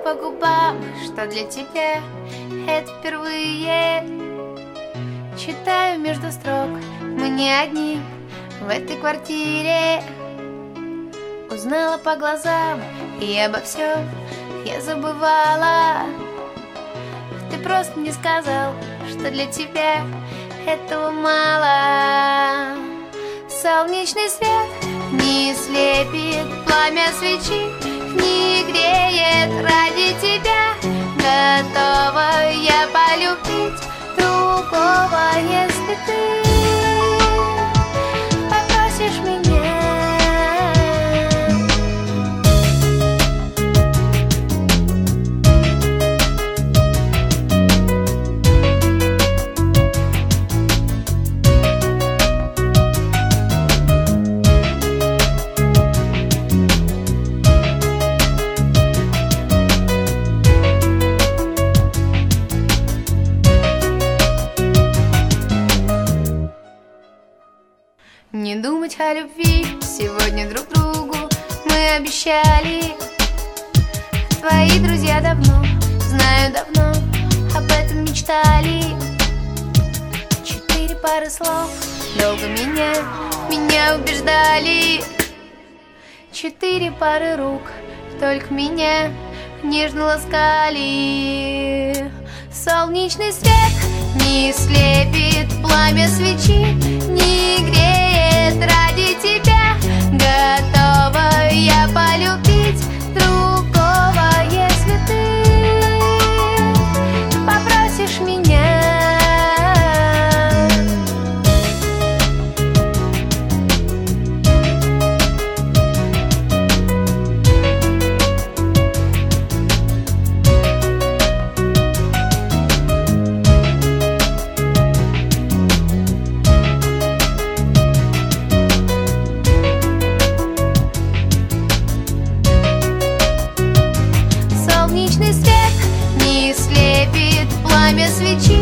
по губам, что для тебя это впервые. Читаю между строк, мы не одни в этой квартире. Узнала по глазам, и обо всем я забывала. Ты просто не сказал, что для тебя этого мало. Солнечный свет не слепит пламя свечи, не греет ради тебя. Готова я полюбить другого, если ты попросишь меня. Не думать о любви сегодня друг другу мы обещали. Твои друзья давно, знаю давно, об этом мечтали. 4 пары слов долго меня убеждали. 4 пары рук только меня нежно ласкали. Солнечный свет не слепит пламя свечи, не греет ради тебя. Готова я полюбить другого, если ты попросишь меня. Солнечный свет не слепит пламя свечи,